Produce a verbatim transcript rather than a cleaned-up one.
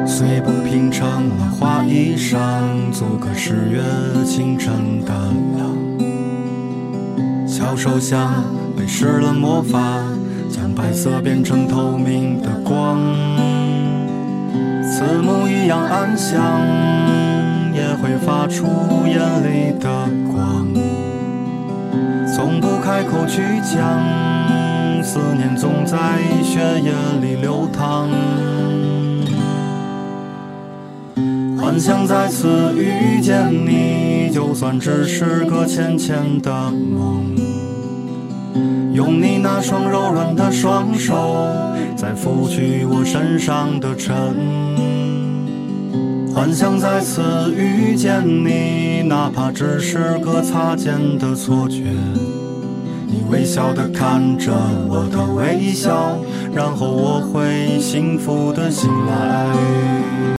虽不平成了花衣裳，做个十月清晨的凉。小手香被施了魔法，将白色变成透明的光。慈母一样安详，也会发出眼里的光。从不开口去讲，思念总在血液里流淌。幻想再次遇见你，就算只是个浅浅的梦。用你那双柔软的双手，再抚去我身上的尘。幻想再次遇见你，哪怕只是个擦肩的错觉。你微笑地看着我的微笑，然后我会幸福地醒来。